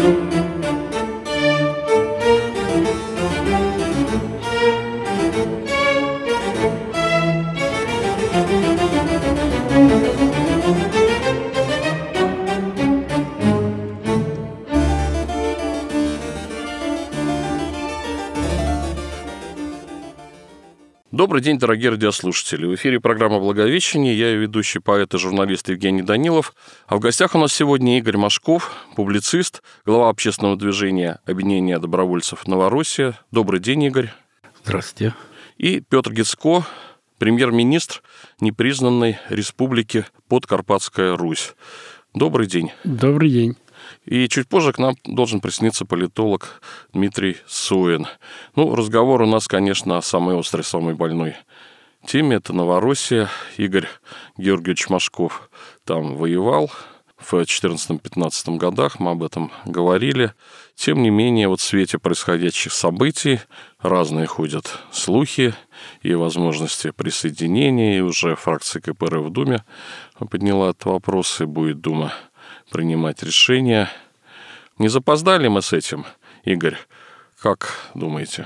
Добрый день, дорогие радиослушатели. В эфире программа «Благовещение». Я ее ведущий поэт и журналист Евгений Данилов. А в гостях у нас сегодня Игорь Машков, публицист, глава общественного движения «Объединение добровольцев Новороссия». Добрый день, Игорь. Здравствуйте. И Петр Гицко, премьер-министр непризнанной республики Подкарпатская Русь. Добрый день. Добрый день. И чуть позже к нам должен присоединиться политолог Дмитрий Соин. Разговор у нас, конечно, о самой острой, самой больной теме. Это Новороссия. Игорь Георгиевич Машков там воевал в 14-15 годах, мы об этом говорили. Тем не менее, в свете происходящих событий разные ходят слухи и возможности присоединения, и уже фракция КПРФ в Думе подняла этот вопрос, и будет Дума принимать решения. Не запоздали мы с этим, Игорь? Как думаете?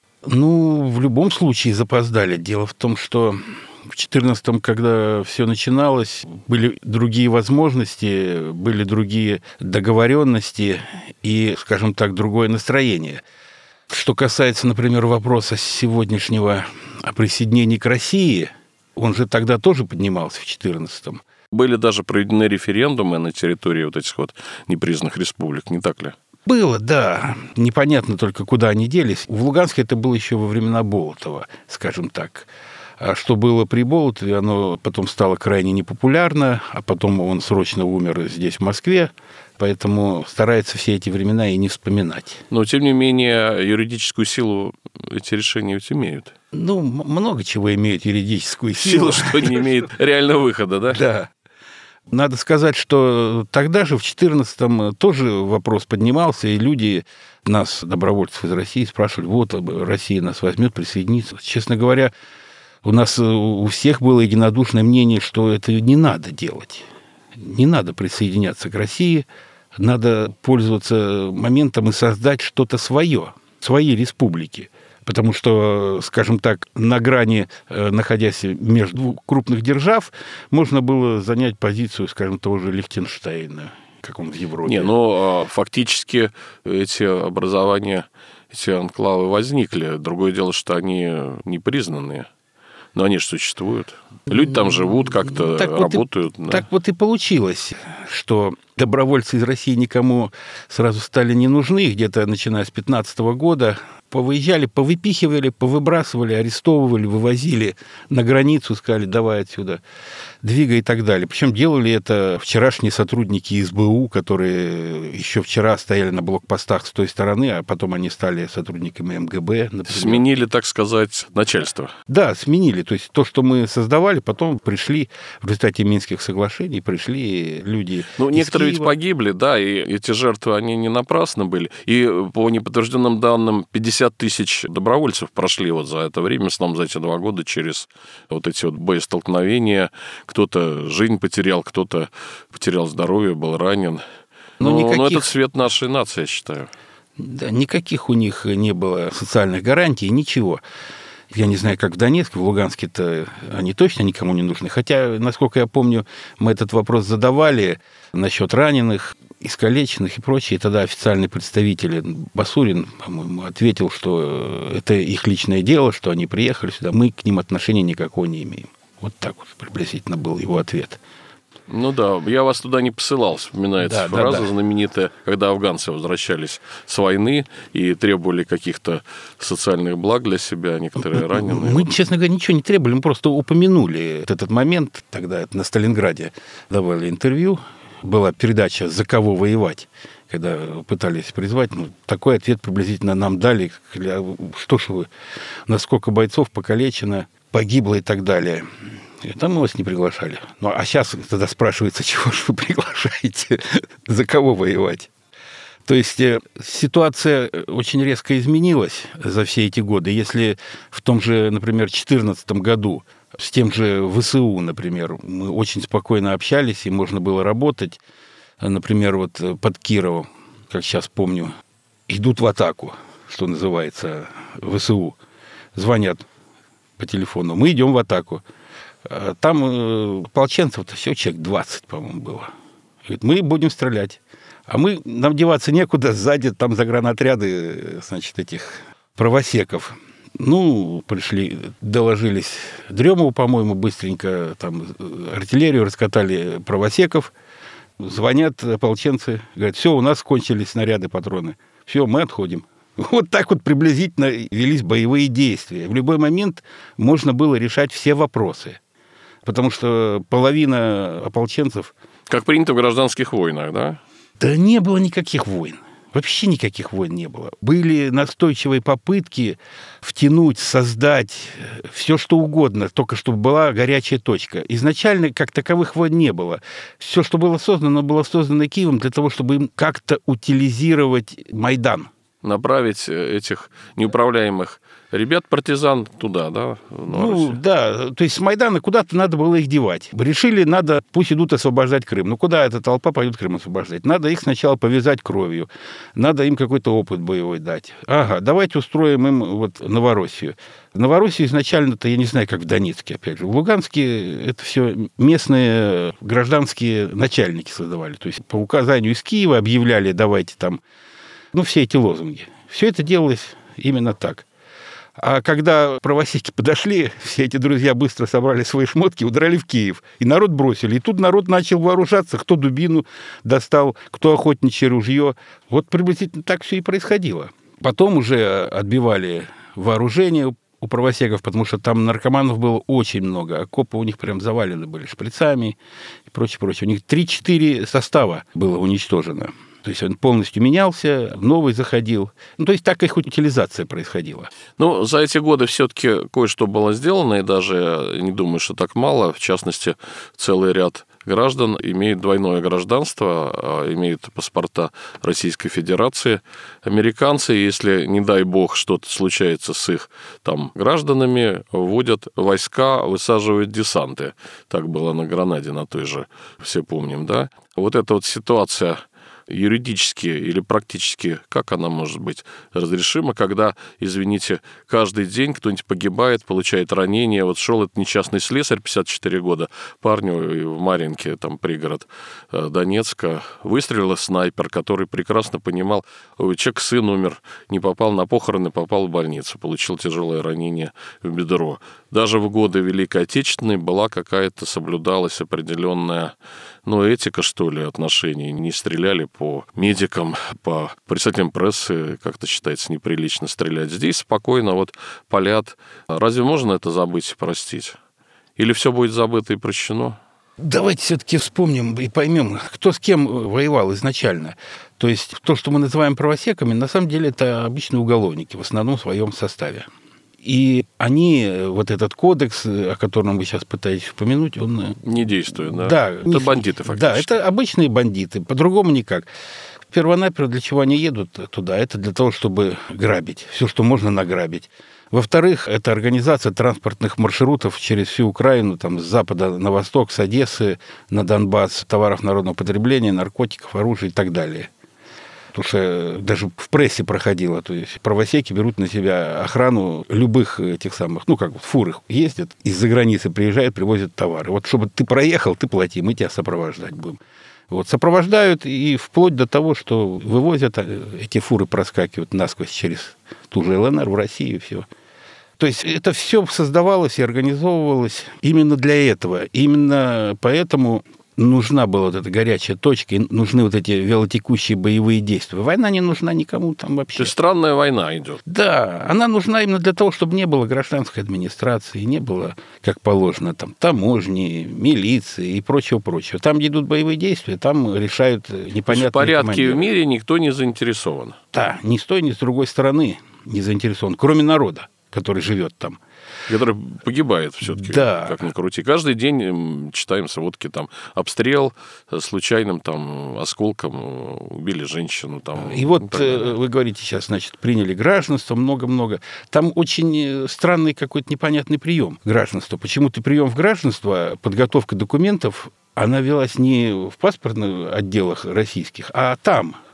В любом случае запоздали. Дело в том, что в 2014-м, когда все начиналось, были другие возможности, были другие договоренности и, скажем так, другое настроение. Что касается, например, вопроса сегодняшнего о присоединении к России, он же тогда тоже поднимался в 2014-м. Были даже проведены референдумы на территории этих непризнанных республик, не так ли? Было, да. Непонятно только, куда они делись. В Луганске это было еще во времена Болотова, скажем так. А что было при Болотове, оно потом стало крайне непопулярно, а потом он срочно умер здесь, в Москве, поэтому старается все эти времена и не вспоминать. Но, тем не менее, юридическую силу эти решения ведь имеют. Много чего имеет юридическую силу. Сила, что не имеет реального выхода, да? Да. Надо сказать, что тогда же, в 2014-м, тоже вопрос поднимался, и люди, нас, добровольцев из России, спрашивали, Россия нас возьмет, присоединится. Честно говоря, у нас у всех было единодушное мнение, что это не надо делать. Не надо присоединяться к России, надо пользоваться моментом и создать что-то свое, свои республики. Потому что, скажем так, на грани, находясь между двух крупных держав, можно было занять позицию, скажем, того же Лихтенштейна, как он в Европе. Фактически эти образования, эти анклавы возникли. Другое дело, что они непризнанные. Но они же существуют. Люди там живут, как-то работают. Так вот и получилось, что добровольцы из России никому сразу стали не нужны. Где-то начиная с 2015 года повыезжали, повыпихивали, повыбрасывали, арестовывали, вывозили на границу, сказали, давай отсюда, двигай и так далее. Причем делали это вчерашние сотрудники СБУ, которые еще вчера стояли на блокпостах с той стороны, а потом они стали сотрудниками МГБ, например. Сменили, так сказать, начальство. Да, сменили. То есть то, что мы создавали, потом пришли в результате Минских соглашений, пришли люди некоторые из ведь погибли, да, и эти жертвы, они не напрасно были. И по неподтвержденным данным, 50 тысяч добровольцев прошли за это время, в основном за эти 2 года, через эти боестолкновения. Кто-то жизнь потерял, кто-то потерял здоровье, был ранен. Но это цвет нашей нации, я считаю. Да, никаких у них не было социальных гарантий, ничего. Я не знаю, как в Донецке, в Луганске-то они точно никому не нужны. Хотя, насколько я помню, мы этот вопрос задавали насчет раненых, искалеченных и прочее. И тогда официальный представитель Басурин, по-моему, ответил, что это их личное дело, что они приехали сюда, мы к ним отношения никакого не имеем. Вот так вот приблизительно был его ответ. Я вас туда не посылал, вспоминается фраза знаменитая, когда афганцы возвращались с войны и требовали каких-то социальных благ для себя, некоторые раненые. Мы, честно говоря, ничего не требовали, мы просто упомянули этот момент, тогда на Сталинграде давали интервью, была передача «За кого воевать», когда пытались призвать, такой ответ приблизительно нам дали, что ж вы, насколько бойцов покалечено, погибло и так далее. И там мы вас не приглашали. А сейчас тогда спрашивается, чего же вы приглашаете, за кого воевать? То есть ситуация очень резко изменилась за все эти годы. Если в том же, например, 2014 году с тем же ВСУ, например, мы очень спокойно общались, и можно было работать, например, под Кировом, как сейчас помню, идут в атаку, что называется, ВСУ. Звонят по телефону, мы идем в атаку. Там ополченцев-то всего человек 20, по-моему, было. Говорит, мы будем стрелять. А нам деваться некуда, сзади там загранотряды, значит, этих правосеков. Ну, пришли, доложились Дремову, по-моему, быстренько, там артиллерию раскатали правосеков. Звонят ополченцы, говорят, все, у нас кончились снаряды, патроны. Все, мы отходим. Вот так вот приблизительно велись боевые действия. В любой момент можно было решать все вопросы. Потому что половина ополченцев... Как принято в гражданских войнах, да? Да не было никаких войн. Вообще никаких войн не было. Были настойчивые попытки втянуть, создать все, что угодно, только чтобы была горячая точка. Изначально как таковых войн не было. Все, что было создано Киевом для того, чтобы им как-то утилизировать Майдан. Направить этих неуправляемых ребят-партизан туда, да? Ну, да, то есть с Майдана куда-то надо было их девать. Решили, пусть идут освобождать Крым. Ну, куда эта толпа пойдет Крым освобождать? Надо их сначала повязать кровью, надо им какой-то опыт боевой дать. Ага, давайте устроим им вот Новороссию. Новороссию изначально-то, я не знаю, как в Донецке, опять же. В Луганске это все местные гражданские начальники создавали. То есть по указанию из Киева объявляли, давайте там, все эти лозунги. Все это делалось именно так. А когда правосеки подошли, все эти друзья быстро собрали свои шмотки, удрали в Киев. И народ бросили. И тут народ начал вооружаться. Кто дубину достал, кто охотничье ружье. Вот приблизительно так все и происходило. Потом уже отбивали вооружение у правосеков, потому что там наркоманов было очень много. Окопы у них прям завалены были шприцами и прочее. У них 3-4 состава было уничтожено. То есть он полностью менялся, новый заходил. То есть так их утилизация происходила. За эти годы все-таки кое-что было сделано, и даже не думаю, что так мало. В частности, целый ряд граждан имеет двойное гражданство, имеют паспорта Российской Федерации. Американцы, если, не дай бог, что-то случается с их гражданами, вводят войска, высаживают десанты. Так было на Гранаде, на той же, все помним, да? Вот эта вот ситуация... юридически или практически, как она может быть разрешима, когда, извините, каждый день кто-нибудь погибает, получает ранение. Вот шел этот несчастный слесарь, 54 года, парню в Марьинке, пригород Донецка, выстрелил снайпер, который прекрасно понимал, человек, сын умер, не попал на похороны, попал в больницу, получил тяжелое ранение в бедро. Даже в годы Великой Отечественной была какая-то, соблюдалась определенная, этика, что ли, отношений. Не стреляли по медикам, по представителям прессы, как-то считается неприлично стрелять. Здесь спокойно палят. Разве можно это забыть и простить? Или все будет забыто и прощено? Давайте все-таки вспомним и поймем, кто с кем воевал изначально. То есть то, что мы называем правосеками, на самом деле это обычные уголовники, в основном в своем составе. И они, этот кодекс, о котором вы сейчас пытаетесь упомянуть, он... Не действует, да? Да. Это бандиты, фактически. Да, это обычные бандиты, по-другому никак. Первонаперво, для чего они едут туда? Это для того, чтобы грабить. Все, что можно награбить. Во-вторых, это организация транспортных маршрутов через всю Украину, с запада на восток, с Одессы на Донбасс, товаров народного потребления, наркотиков, оружия и так далее. Потому что даже в прессе проходило, то есть правосеки берут на себя охрану любых этих самых, фуры ездят, из-за границы приезжают, привозят товары. Чтобы ты проехал, ты плати, мы тебя сопровождать будем. Сопровождают и вплоть до того, что вывозят, эти фуры проскакивают насквозь через ту же ЛНР в Россию и все. То есть это все создавалось и организовывалось именно для этого. Именно поэтому нужна была эта горячая точка, и нужны эти вялотекущие боевые действия. Война не нужна никому вообще. То есть странная война идет. Да, она нужна именно для того, чтобы не было гражданской администрации, не было, как положено, таможни, милиции и прочего-прочего. Там, где идут боевые действия, там решают непонятные в порядке командиры. В мире никто не заинтересован. Да, ни с той, ни с другой стороны не заинтересован, кроме народа, который живет там. Который погибает все-таки, да. Как ни крути. Каждый день читаем сводки, обстрел случайным осколком, убили женщину. И вы говорите сейчас, приняли гражданство, много-много. Там очень странный какой-то непонятный прием гражданства. Почему-то прием в гражданство, подготовка документов, она велась не в паспортных отделах российских, а там,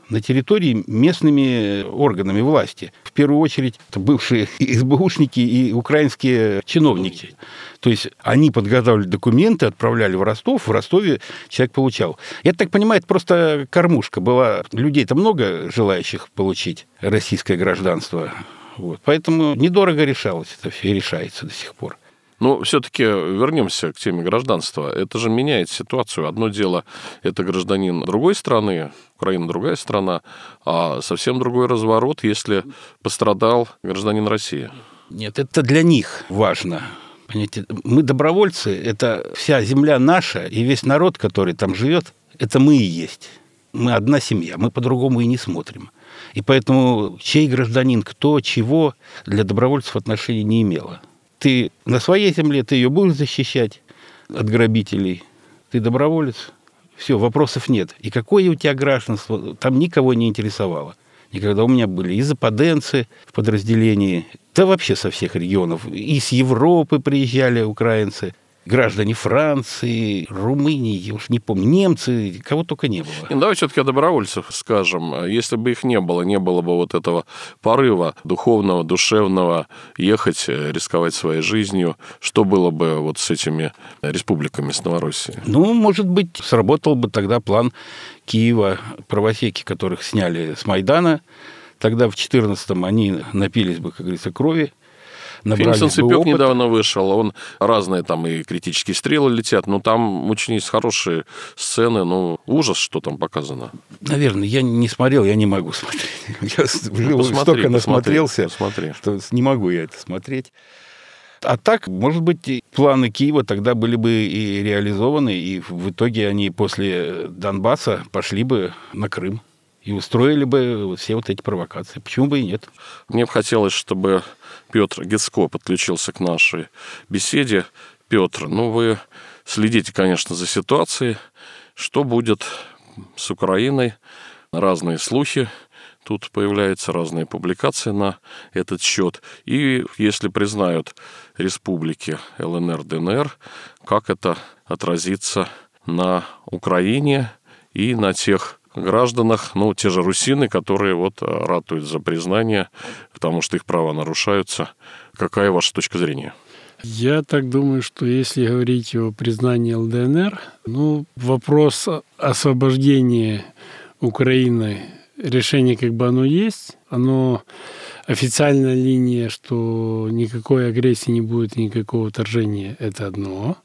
на территории местными органами власти. В первую очередь, это бывшие СБУшники и украинские чиновники. То есть они подготавливали документы, отправляли в Ростов, в Ростове человек получал. Я так понимаю, это просто кормушка была. Людей-то много желающих получить российское гражданство. Вот. Поэтому недорого решалось это все и решается до сих пор. Но все-таки вернемся к теме гражданства. Это же меняет ситуацию. Одно дело – это гражданин другой страны, Украина другая страна, а совсем другой разворот, если пострадал гражданин России. Нет, это для них важно. Понимаете, мы добровольцы, это вся земля наша, и весь народ, который там живет, это мы и есть. Мы одна семья, мы по-другому и не смотрим. И поэтому чей гражданин, кто, чего, для добровольцев отношения не имело. Ты на своей земле, ты ее будешь защищать от грабителей. Ты доброволец. Все, вопросов нет. И какое у тебя гражданство, там никого не интересовало. Никогда у меня были и западенцы в подразделении, да вообще со всех регионов. И с Европы приезжали украинцы, граждане Франции, Румынии, я уж не помню, немцы, кого только не было. Давай все-таки о добровольцев скажем. Если бы их не было бы вот этого порыва духовного, душевного, ехать, рисковать своей жизнью, что было бы вот с этими республиками, с Новороссией? Ну, может быть, сработал бы тогда план Киева, правосеки, которых сняли с Майдана. Тогда в 14-м они напились бы, как говорится, крови. Фильм «Санцепёк» недавно вышел, он разные там и критические стрелы летят, но там очень есть хорошие сцены, ужас, что там показано. Наверное, я не смотрел, я не могу смотреть. Я столько насмотрелся, что не могу я это смотреть. А так, может быть, планы Киева тогда были бы и реализованы, и в итоге они после Донбасса пошли бы на Крым и устроили бы все вот эти провокации. Почему бы и нет? Мне бы хотелось, чтобы Петр Гицко подключился к нашей беседе. Петр, вы следите, конечно, за ситуацией. Что будет с Украиной? Разные слухи. Тут появляются разные публикации на этот счет. И если признают республики ЛНР, ДНР, как это отразится на Украине и на тех гражданах, те же русины, которые ратуют за признание, потому что их права нарушаются. Какая ваша точка зрения? Я так думаю, что если говорить о признании ЛДНР, вопрос освобождения Украины, решение оно есть, официальная линия, что никакой агрессии не будет, никакого вторжения, это одно.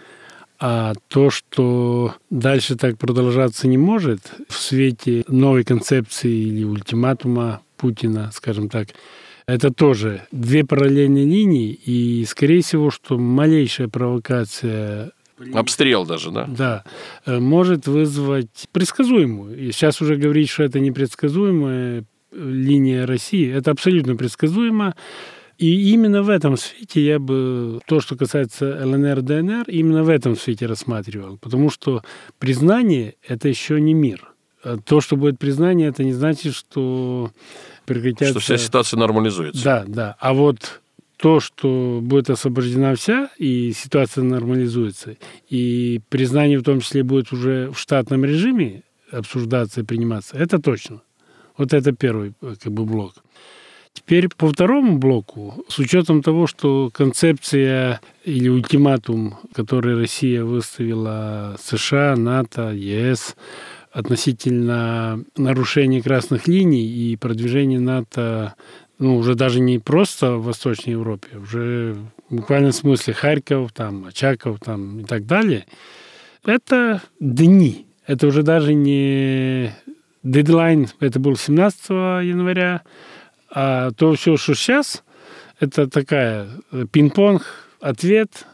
А то, что дальше так продолжаться не может, в свете новой концепции или ультиматума Путина, скажем так, это тоже две параллельные линии, и, скорее всего, что малейшая провокация... Обстрел даже, да? Да, может вызвать предсказуемую. И сейчас уже говорить, что это непредсказуемая линия России, это абсолютно предсказуемо. И именно в этом свете я бы, то, что касается ЛНР, ДНР, именно в этом свете рассматривал. Потому что признание – это еще не мир. То, что будет признание, это не значит, что прекратятся... Что вся ситуация нормализуется. Да. А вот то, что будет освобождена вся, и ситуация нормализуется, и признание в том числе будет уже в штатном режиме обсуждаться и приниматься, это точно. Вот это первый блок. Теперь по второму блоку, с учетом того, что концепция или ультиматум, который Россия выставила США, НАТО, ЕС относительно нарушения красных линий и продвижения НАТО, уже даже не просто в Восточной Европе, уже в буквальном смысле Харьков, Очаков и так далее, это дни. Это уже даже не дедлайн, это был 17 января, а то все, что сейчас, это такая пинг-понг, ответ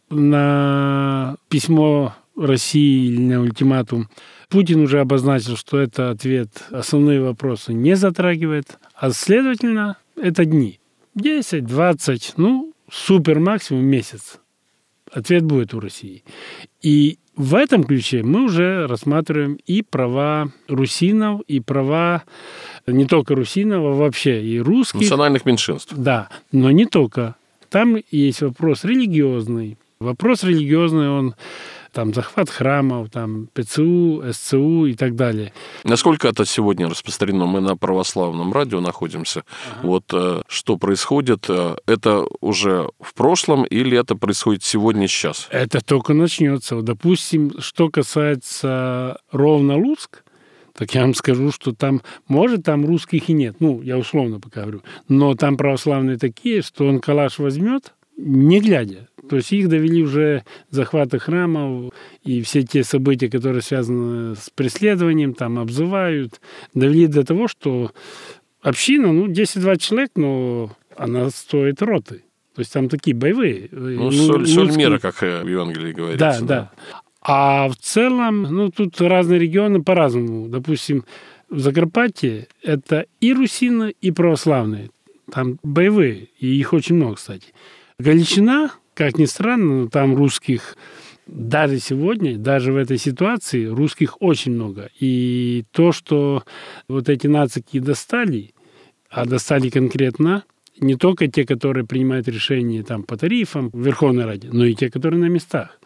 на письмо России или на ультиматум. Путин уже обозначил, что это ответ основные вопросы не затрагивает, а следовательно, это дни. 10, 20, супер максимум месяц. Ответ будет у России. И в этом ключе мы уже рассматриваем и права русинов, и права не только русинов, а вообще и русских. Национальных меньшинств. Да, но не только. Там есть вопрос религиозный. Вопрос религиозный, он там захват храмов, там ПЦУ, СЦУ и так далее. Насколько это сегодня распространено? Мы на православном радио находимся. Вот что происходит? Это уже в прошлом или это происходит сегодня, сейчас? Это только начнется. Вот, допустим, что касается Ровно-Луцк, так я вам скажу, что там, может, там русских и нет. Ну, я условно пока говорю. Но там православные такие, что он калаш возьмет, не глядя. То есть их довели уже захваты храмов и все те события, которые связаны с преследованием, там обзывают, довели до того, что община, 10-20 человек, но она стоит роты. То есть там такие боевые. Соль мира, как в Евангелии говорится. Да. А в целом, тут разные регионы по-разному. Допустим, в Закарпатье это и русины, и православные. Там боевые, и их очень много, кстати. Галичина, как ни странно, там русских даже сегодня, даже в этой ситуации, русских очень много. И то, что вот эти нацики достали, а достали конкретно не только те, которые принимают решения там, по тарифам в Верховной Раде, но и те, которые на местах.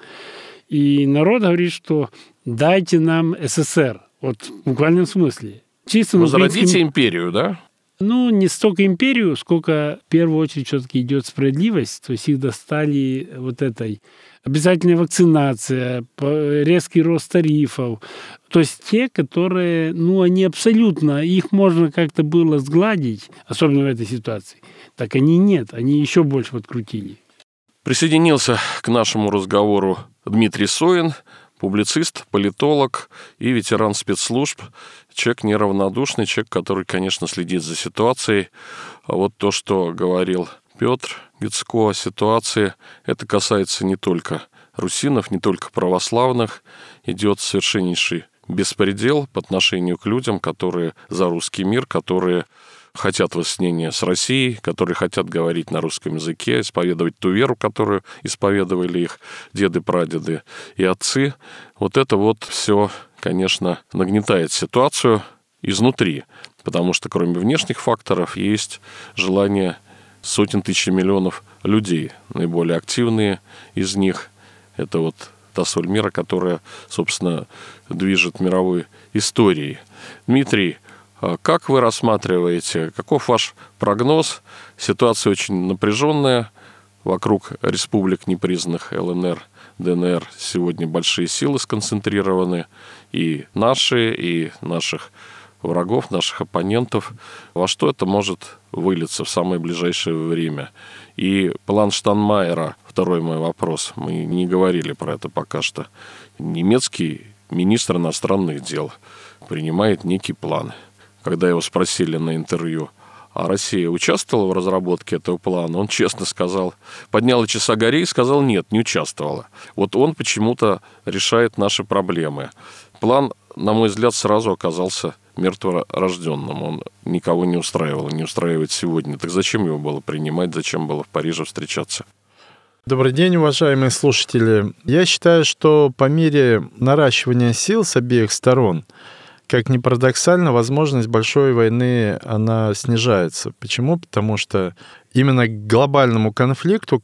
И народ говорит, что дайте нам СССР. Вот в буквальном смысле. Чисто возродите империю, да? Не столько империю, сколько в первую очередь все-таки идет справедливость. То есть их достали вот этой обязательная вакцинация, резкий рост тарифов. То есть те, которые, они абсолютно, их можно как-то было сгладить, особенно в этой ситуации. Так они нет, они еще больше подкрутили. Присоединился к нашему разговору Дмитрий Соин, публицист, политолог и ветеран спецслужб. Человек неравнодушный, человек, который, конечно, следит за ситуацией. А вот то, что говорил Петр Гицко о ситуации, это касается не только русинов, не только православных. Идет совершеннейший беспредел по отношению к людям, которые за русский мир, которые хотят воссоединения с Россией, которые хотят говорить на русском языке, исповедовать ту веру, которую исповедовали их деды, прадеды и отцы. Вот это вот все, конечно, нагнетает ситуацию изнутри, потому что кроме внешних факторов есть желание сотен тысяч и миллионов людей. Наиболее активные из них – это вот та соль мира, которая, собственно, движет мировой историей. Дмитрий, как вы рассматриваете, каков ваш прогноз? Ситуация очень напряженная. Вокруг республик, непризнанных ЛНР, ДНР, сегодня большие силы сконцентрированы. И наши, и наших врагов, наших оппонентов. Во что это может вылиться в самое ближайшее время? И план Штайнмайера, второй мой вопрос. Мы не говорили про это пока что. Немецкий министр иностранных дел принимает некий план. Когда его спросили на интервью, а Россия участвовала в разработке этого плана, он честно сказал, поднял часа горей и сказал, нет, не участвовала. Вот он почему-то решает наши проблемы. План, на мой взгляд, сразу оказался мертворожденным. Он никого не устраивал, не устраивает сегодня. Так зачем его было принимать, зачем было в Париже встречаться? Добрый день, уважаемые слушатели. Я считаю, что по мере наращивания сил с обеих сторон, как ни парадоксально, возможность большой войны, она снижается. Почему? Потому что именно к глобальному конфликту,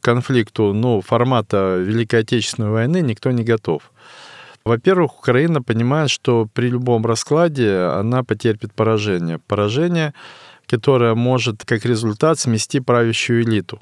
формата Великой Отечественной войны никто не готов. Во-первых, Украина понимает, что при любом раскладе она потерпит поражение. Поражение, которое может как результат смести правящую элиту.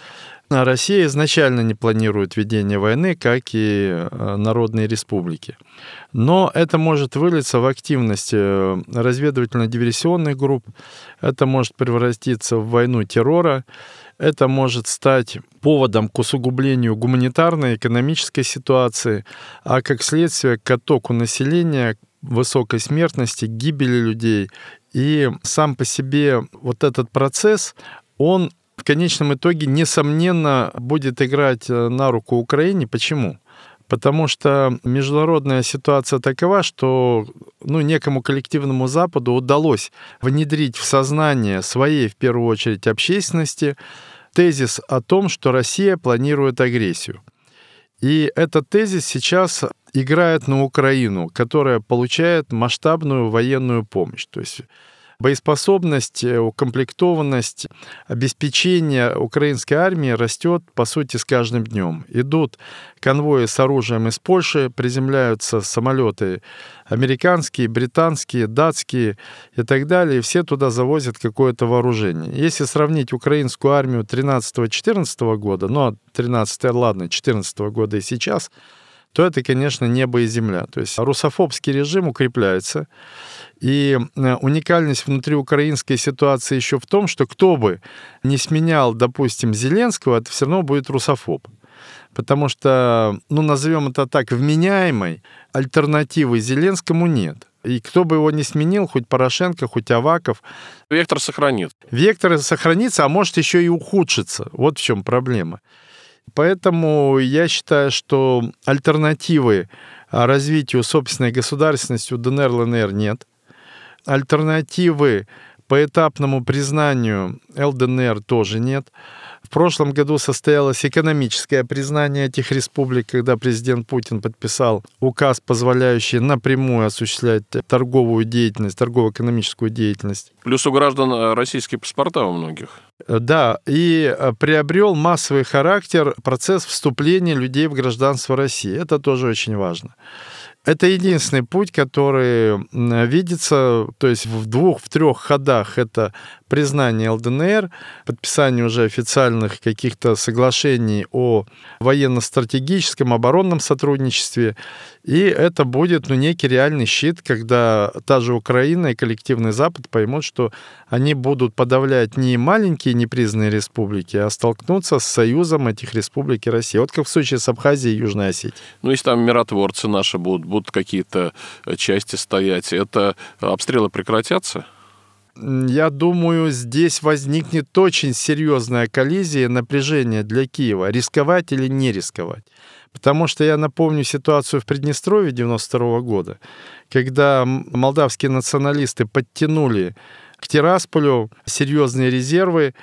А Россия изначально не планирует ведение войны, как и народные республики. Но это может вылиться в активность разведывательно-диверсионных групп, это может превратиться в войну террора, это может стать поводом к усугублению гуманитарной, экономической ситуации, а как следствие к оттоку населения, высокой смертности, гибели людей. И сам по себе вот этот процесс, он в конечном итоге, несомненно, будет играть на руку Украине. Почему? Потому что международная ситуация такова, что некому коллективному Западу удалось внедрить в сознание своей, в первую очередь, общественности тезис о том, что Россия планирует агрессию. И этот тезис сейчас играет на Украину, которая получает масштабную военную помощь. То есть боеспособность, укомплектованность, обеспечение украинской армии растет, по сути, с каждым днем. Идут конвои с оружием из Польши, приземляются самолеты американские, британские, датские и так далее, и все туда завозят какое-то вооружение. Если сравнить украинскую армию 13-14 года, 14 года и сейчас, то это, конечно, небо и земля. То есть русофобский режим укрепляется. И уникальность внутриукраинской ситуации еще в том, что кто бы не сменял, допустим, Зеленского, это все равно будет русофоб. Потому что, назовем это так, вменяемой альтернативы Зеленскому нет. И кто бы его ни сменил, хоть Порошенко, хоть Аваков. Вектор сохранит. Вектор сохранится, а может еще и ухудшится. Вот в чем проблема. Поэтому я считаю, что альтернативы развитию собственной государственности у ДНР, ЛНР нет. Альтернативы поэтапному признанию ЛДНР тоже нет. В прошлом году состоялось экономическое признание этих республик, когда президент Путин подписал указ, позволяющий напрямую осуществлять торговую деятельность, торгово-экономическую деятельность. Плюс у граждан российские паспорта у многих. Да, и приобрел массовый характер процесс вступления людей в гражданство России. Это тоже очень важно. Это единственный путь, который видится, то есть в 2-3 ходах. Это признание ЛДНР, подписание уже официальных каких-то соглашений о военно-стратегическом, оборонном сотрудничестве. И это будет некий реальный щит, когда та же Украина и коллективный Запад поймут, что они будут подавлять не маленькие непризнанные республики, а столкнуться с союзом этих республик и России. Вот как в случае с Абхазией и Южной Осетией. Если там миротворцы наши будут какие-то части стоять, это обстрелы прекратятся? Я думаю, здесь возникнет очень серьезная коллизия, напряжение для Киева. Рисковать или не рисковать? Потому что я напомню ситуацию в Приднестровье 1992 года, когда молдавские националисты подтянули к Тирасполю серьезные резервы,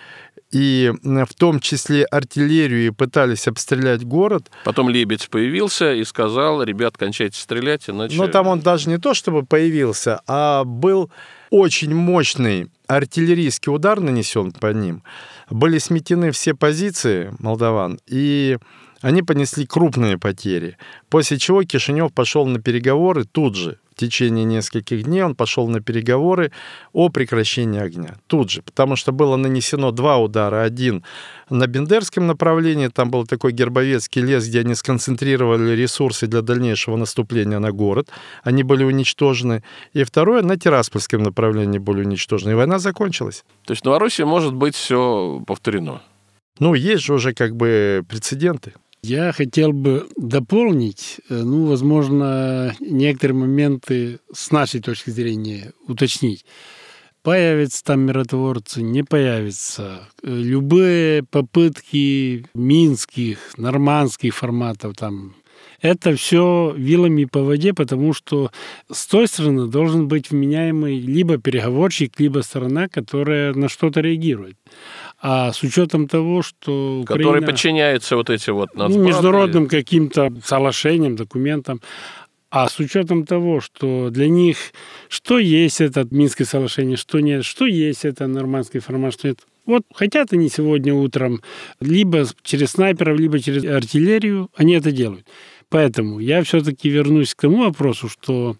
и в том числе артиллерию, и пытались обстрелять город. Потом Лебедь появился и сказал: ребят, кончайте стрелять, иначе... Там он даже не то чтобы появился, а был очень мощный артиллерийский удар нанесен по ним. Были сметены все позиции молдаван, и они понесли крупные потери. После чего Кишинев пошел на переговоры тут же. В течение нескольких дней он пошел на переговоры о прекращении огня. Тут же, потому что было нанесено 2 удара. Один на Бендерском направлении, там был такой Гербовецкий лес, где они сконцентрировали ресурсы для дальнейшего наступления на город. Они были уничтожены. И второе, на Тираспольском направлении были уничтожены. И война закончилась. То есть в Новороссии может быть все повторено? Есть же уже прецеденты. Я хотел бы дополнить, возможно, некоторые моменты с нашей точки зрения уточнить. Появятся там миротворцы, не появятся. Любые попытки минских, нормандских форматов там, это все вилами по воде, потому что с той стороны должен быть вменяемый либо переговорщик, либо сторона, которая на что-то реагирует. А с учетом того, что Украина... Которые подчиняются международным каким-то соглашениям, документам. А с учетом того, что для них что есть это Минское соглашение, что нет, что есть это нормандский формат, что нет. Вот хотят они сегодня утром либо через снайперов, либо через артиллерию, они это делают. Поэтому я все-таки вернусь к тому вопросу, что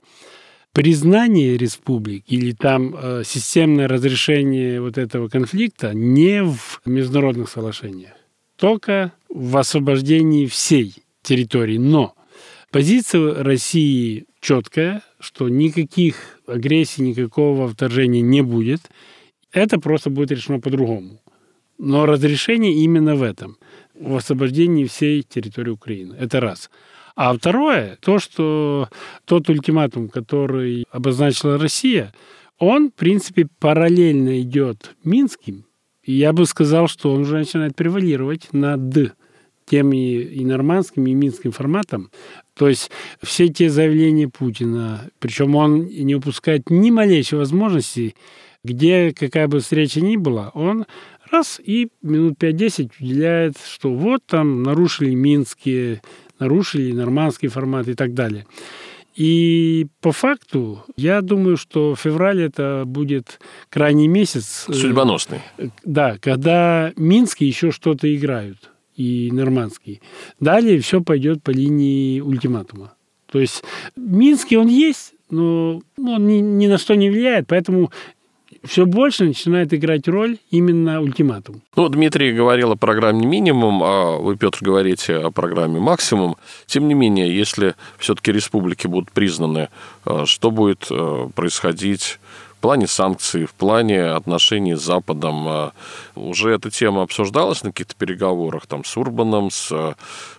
признание республик или там системное разрешение этого конфликта не в международных соглашениях, только в освобождении всей территории. Но позиция России четкая, что никаких агрессий, никакого вторжения не будет. Это просто будет решено по-другому. Но разрешение именно в этом, в освобождении всей территории Украины. Это раз. А второе, то, что тот ультиматум, который обозначила Россия, он, в принципе, параллельно идет Минским. И я бы сказал, что он уже начинает превалировать над тем и нормандским, и минским форматом. То есть все те заявления Путина, причем он не упускает ни малейшей возможности, где какая бы встреча ни была, он раз и минут 5-10 уделяет, что вот там нарушили минские, нарушили нормандский формат и так далее. И по факту, я думаю, что февраль это будет крайний месяц. Судьбоносный. Да, когда Минские еще что-то играют, и Нормандский. Далее все пойдет по линии ультиматума. То есть Минский он есть, но он ни на что не влияет, поэтому все больше начинает играть роль именно ультиматум. Ну, Дмитрий говорил о программе «Минимум», а вы, Петр, говорите о программе «Максимум». Тем не менее, если все-таки республики будут признаны, что будет происходить в плане санкций, в плане отношений с Западом? Уже эта тема обсуждалась на каких-то переговорах там, с Урбаном, с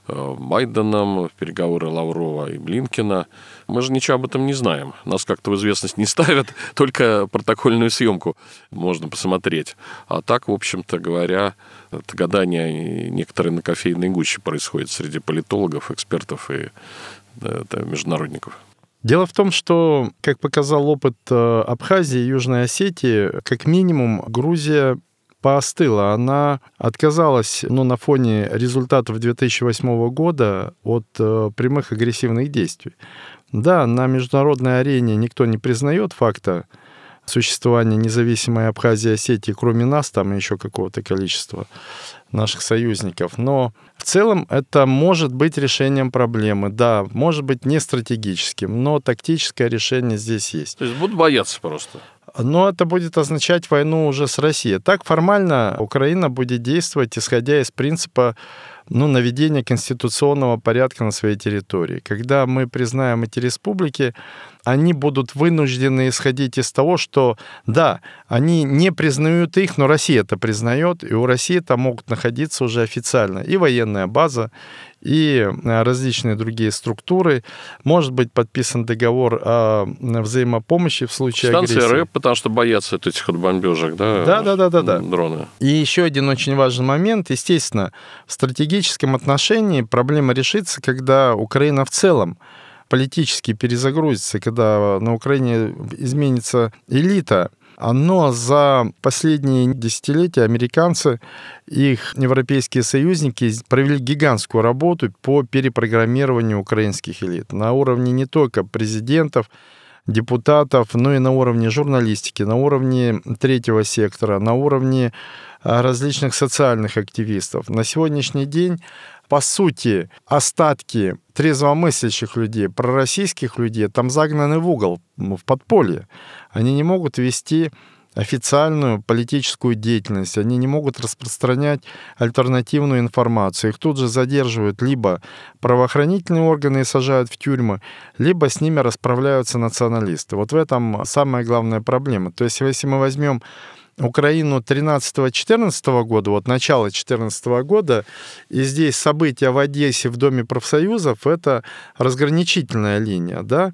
Майданом, переговоры Лаврова и Блинкена. Мы же ничего об этом не знаем. Нас как-то в известность не ставят, только протокольную съемку можно посмотреть. А так, в общем-то говоря, это гадание некоторые на кофейной гуще происходит среди политологов, экспертов и международников. Дело в том, что, как показал опыт Абхазии и Южной Осетии, как минимум Грузия поостыла. Она отказалась на фоне результатов 2008 года от прямых агрессивных действий. Да, на международной арене никто не признает факта существования независимой Абхазии и Осетии, кроме нас, там еще какого-то количества наших союзников. Но в целом это может быть решением проблемы. Да, может быть не стратегическим, но тактическое решение здесь есть. То есть будут бояться просто? Но это будет означать войну уже с Россией. Так формально Украина будет действовать, исходя из принципа наведения конституционного порядка на своей территории. Когда мы признаем эти республики, они будут вынуждены исходить из того, что, да, они не признают их, но Россия это признает, и у России там могут находиться уже официально и военная база, и различные другие структуры. Может быть подписан договор о взаимопомощи в случае агрессии. Станция РЭП, потому что боятся этих бомбежек, да? Да. Дроны. И еще один очень важный момент. Естественно, в стратегическом отношении проблема решится, когда Украина в целом политически перезагрузится, когда на Украине изменится элита. Но за последние десятилетия американцы, их европейские союзники провели гигантскую работу по перепрограммированию украинских элит на уровне не только президентов, депутатов, но и на уровне журналистики, на уровне третьего сектора, на уровне различных социальных активистов. На сегодняшний день, по сути, остатки трезвомыслящих людей, пророссийских людей, там загнаны в угол, в подполье. Они не могут вести официальную политическую деятельность, они не могут распространять альтернативную информацию. Их тут же задерживают либо правоохранительные органы и сажают в тюрьмы, либо с ними расправляются националисты. Вот в этом самая главная проблема. То есть, если мы возьмем Украину 13-14 года, вот начало 2014 года, и здесь события в Одессе в Доме профсоюзов, это разграничительная линия, да,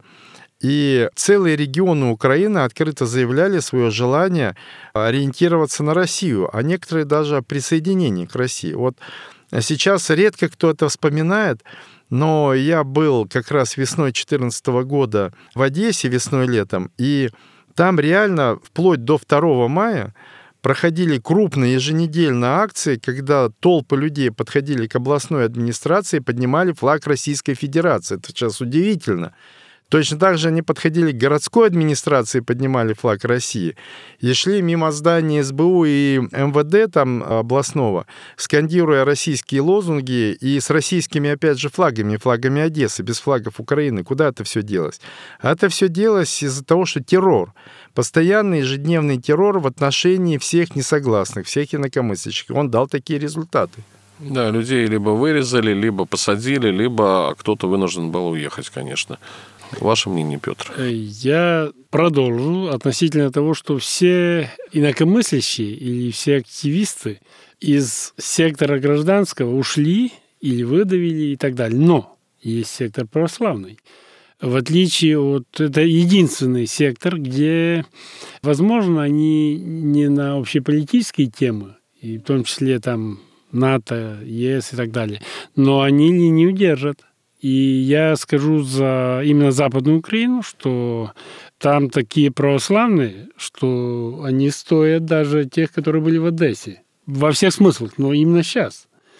и целые регионы Украины открыто заявляли свое желание ориентироваться на Россию, а некоторые даже о присоединении к России. Вот сейчас редко кто это вспоминает, но я был как раз весной 2014 года в Одессе, весной-летом, и там реально вплоть до 2 мая проходили крупные еженедельные акции, когда толпы людей подходили к областной администрации и поднимали флаг Российской Федерации. Это сейчас удивительно. Точно так же они подходили к городской администрации и поднимали флаг России. И шли мимо здания СБУ и МВД там областного, скандируя российские лозунги и с российскими, опять же, флагами Одессы, без флагов Украины. Куда это все делось? А это все делось из-за того, что террор, постоянный ежедневный террор в отношении всех несогласных, всех инакомыслящих, он дал такие результаты. Да, людей либо вырезали, либо посадили, либо кто-то вынужден был уехать, конечно. Ваше мнение, Петр? Я продолжу относительно того, что все инакомыслящие или все активисты из сектора гражданского ушли или выдавили и так далее. Но есть сектор православный. В отличие от... Это единственный сектор, где, возможно, они не на общеполитические темы, и в том числе там НАТО, ЕС и так далее, но они линию держат. И я скажу за именно Западную Украину, что там такие православные, что они стоят даже тех, которые были в Одессе. Во всех смыслах, но именно сейчас.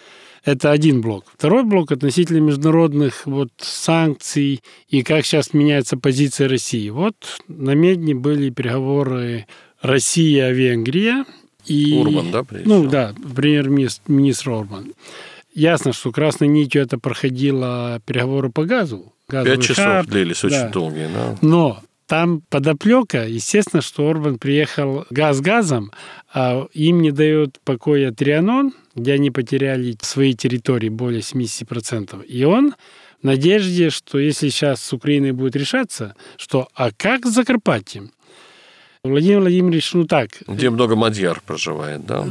Это один блок. Второй блок относительно международных санкций и как сейчас меняется позиция России. На Медне были переговоры Россия-Венгрия. И, Орбан, да, прежде всего? да, премьер-министр Орбан. Ясно, что красной нитью это проходило переговоры по газу. 5 часов длились, очень долгие, да. Но там подоплека, естественно, что Орбан приехал газом, а им не дает покоя Трианон, где они потеряли свои территории более 70%. И он в надежде, что если сейчас с Украиной будет решаться, а как с Закарпатьем? Владимир Владимирович, так. Где много мадьяр проживает, да?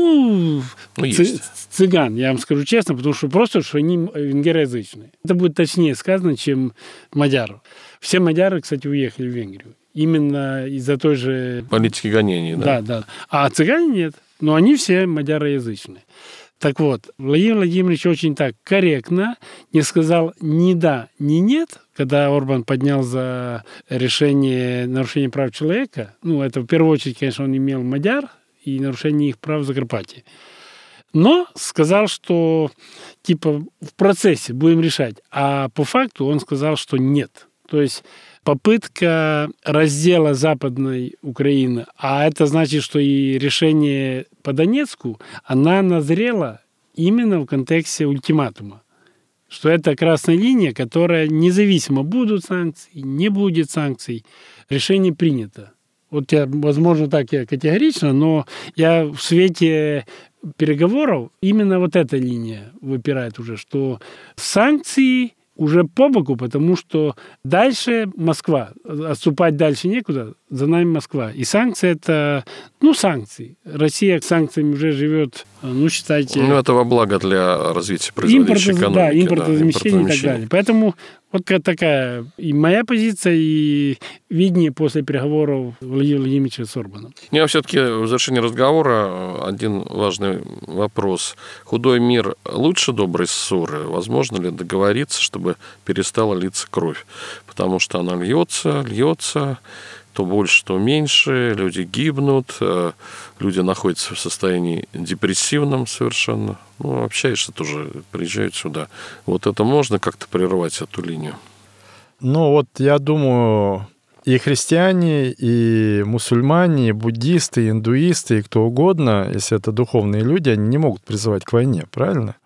Есть. Цыган, я вам скажу честно, потому что они венгероязычные. Это будет точнее сказано, чем мадьяров. Все мадьяры, кстати, уехали в Венгрию. Именно из-за той же... Политики гонений, да? Да. А цыгане нет. Но они все мадьяроязычные. Так вот, Владимир Владимирович очень так корректно не сказал ни да, ни нет, когда Орбан поднял за решение нарушения прав человека. Это в первую очередь, конечно, он имел мадьяр и нарушение их прав в Закарпатье. Но сказал, что в процессе будем решать. А по факту он сказал, что нет. То есть попытка раздела Западной Украины, а это значит, что и решение по Донецку, она назрела именно в контексте ультиматума. Что это красная линия, которая независимо будут санкции, не будет санкций, решение принято. Возможно, так я категорично, но я в свете переговоров именно эта линия выпирает уже, что санкции уже по боку, потому что дальше Москва. Отступать дальше некуда, за нами Москва. И санкции это, санкции. Россия с санкциями уже живет, считайте... это во благо для развития производящей экономики. Да, импортозамещения и так далее. Поэтому такая и моя позиция, и видение после переговоров Владимира Владимировича с Орбаном. Я все-таки в завершении разговора один важный вопрос. Худой мир лучше доброй ссоры? Возможно ли договориться, чтобы перестала литься кровь? Потому что она льется, то больше, то меньше, люди гибнут, люди находятся в состоянии депрессивном совершенно. Общаешься тоже, приезжают сюда. Это можно как-то прервать эту линию? Я думаю, и христиане, и мусульмане, и буддисты, и индуисты, и кто угодно, если это духовные люди, они не могут призывать к войне, правильно?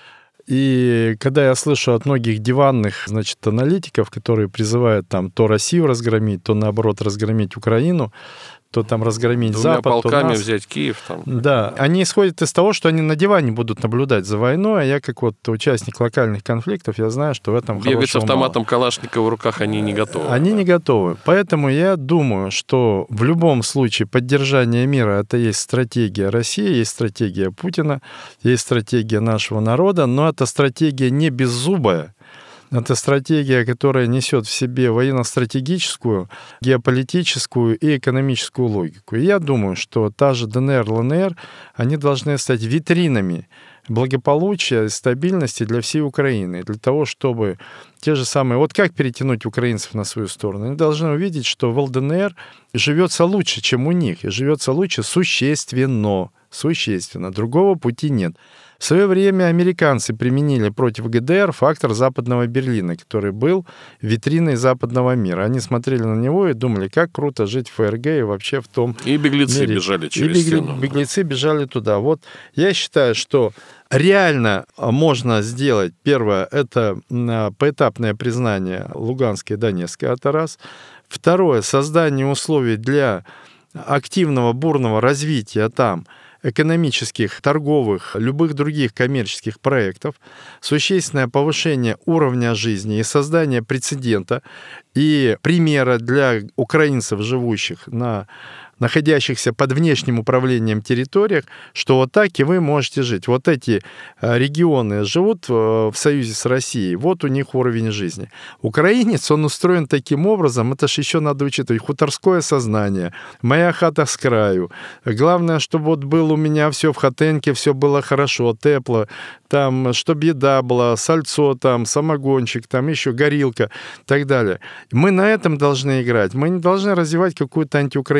И когда я слышу от многих диванных, аналитиков, которые призывают то Россию разгромить, то, наоборот, разгромить Украину, то разгромить Запад, полками то нас... взять Киев. Да, они исходят из того, что они на диване будут наблюдать за войной, а я, как участник локальных конфликтов, я знаю, что в этом бегать с автоматом мало. Калашникова в руках они не готовы. Они не готовы. Поэтому я думаю, что в любом случае поддержание мира — это есть стратегия России, есть стратегия Путина, есть стратегия нашего народа, но это стратегия не беззубая. Это стратегия, которая несет в себе военно-стратегическую, геополитическую и экономическую логику. И я думаю, что та же ДНР, ЛНР, они должны стать витринами благополучия и стабильности для всей Украины. Для того, чтобы те же самые... как перетянуть украинцев на свою сторону? Они должны увидеть, что в ЛДНР живется лучше, чем у них. И живется лучше существенно. Другого пути нет. В свое время американцы применили против ГДР фактор Западного Берлина, который был витриной западного мира. Они смотрели на него и думали, как круто жить в ФРГ и вообще в том И беглецы мире. бежали через стену. Беглецы бежали туда. Я считаю, что реально можно сделать, первое, это поэтапное признание Луганской и Донецкой, это раз. Второе, создание условий для активного, бурного развития там экономических, торговых, любых других коммерческих проектов, существенное повышение уровня жизни и создание прецедента и примера для украинцев, живущих находящихся под внешним управлением территориях, что так и вы можете жить. Эти регионы живут в союзе с Россией, у них уровень жизни. Украинец, он устроен таким образом, это же еще надо учитывать, хуторское сознание, моя хата с краю. Главное, чтобы было у меня все в хатенке, все было хорошо, тепло, чтобы еда была, сальцо, самогончик, еще горилка и так далее. Мы на этом должны играть. Мы не должны развивать какую-то антиукраинскую пропаганду.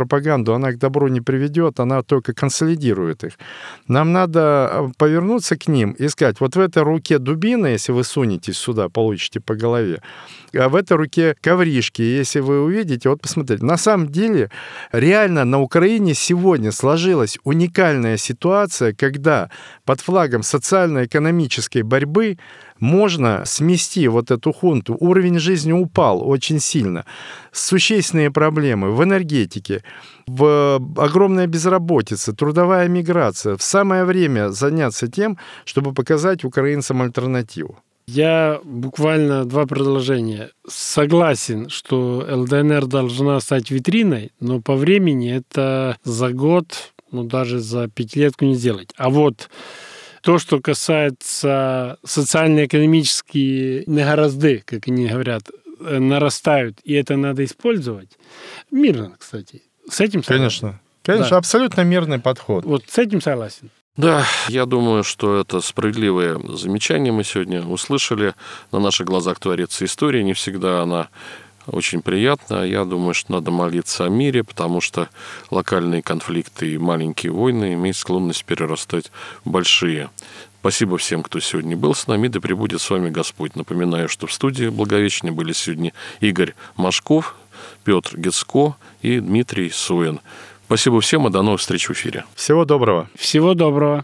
пропаганду, она к добру не приведет, она только консолидирует их. Нам надо повернуться к ним и сказать, вот в этой руке дубина, если вы сунетесь сюда, получите по голове, а в этой руке ковришки, если вы увидите, вот посмотрите, на самом деле реально на Украине сегодня сложилась уникальная ситуация, когда под флагом социально-экономической борьбы можно смести вот эту хунту. Уровень жизни упал очень сильно. Существенные проблемы в энергетике, огромная безработица, трудовая миграция. В самое время заняться тем, чтобы показать украинцам альтернативу. Я буквально 2 предложения. Согласен, что ЛДНР должна стать витриной, но по времени это за год, даже за 5 лет не сделать. А вот то, что касается социально-экономические негаразды, как они говорят, нарастают, и это надо использовать. Мирно, кстати. С этим согласен. Конечно, да. Абсолютно мирный подход. Вот с этим согласен. Да, я думаю, что это справедливое замечание мы сегодня услышали. На наших глазах творится история, не всегда она очень приятна. Я думаю, что надо молиться о мире, потому что локальные конфликты и маленькие войны имеют склонность перерастать в большие. Спасибо всем, кто сегодня был с нами, да пребудет с вами Господь. Напоминаю, что в студии Благовещения были сегодня Игорь Машков, Петр Гецко и Дмитрий Суин. Спасибо всем и до новых встреч в эфире. Всего доброго. Всего доброго.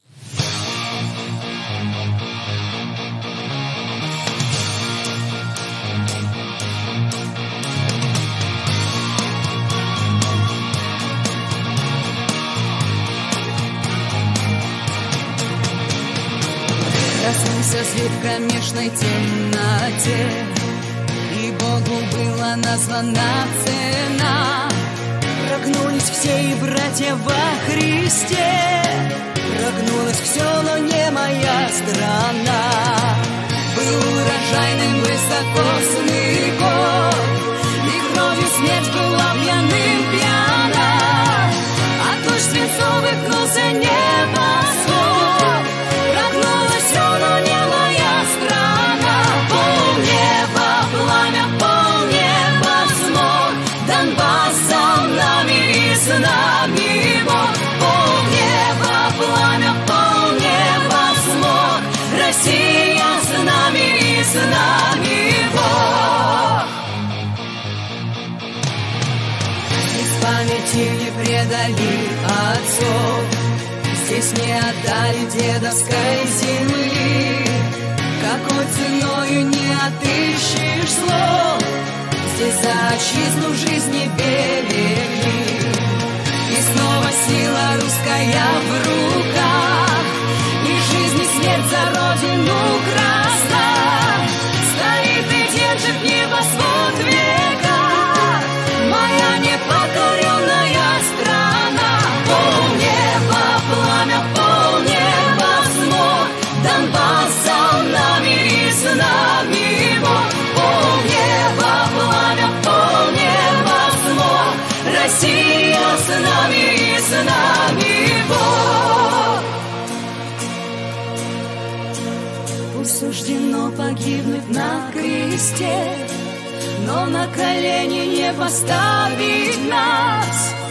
Проснулся свет в кромешной темноте, и Богу была названа цена. Прогнулись все и братья во Христе, прогнулось все, но не моя страна. Был урожайным высокосный год, и кровью смерть была пьяным пьяна, а тучь свинцовых гнулся небосвод. Прогнулось все, но не моя страна. Полнеба пламя, полнеба смог, Донбасс за нами и с нами Бог. Полнеба пламя, полнеба смог, Россия с нами и с нами Бог. Из памяти не предали отцов, здесь не отдали дедовской земли. Какой ценою не отыщешь слов, здесь за отчизну жизни берегли. И снова сила русская в руках, и жизнь и смерть за родину красна. Стоит и держит небосвод века, моя непокоренная страна. Полнеба пламя, полнеба смог, Донбасс за нами и с нами Бог. Полнеба пламя, полнеба смог, Россия с нами и с нами Бог. Пусть суждено погибнуть на кресте, но на колени не поставить нас.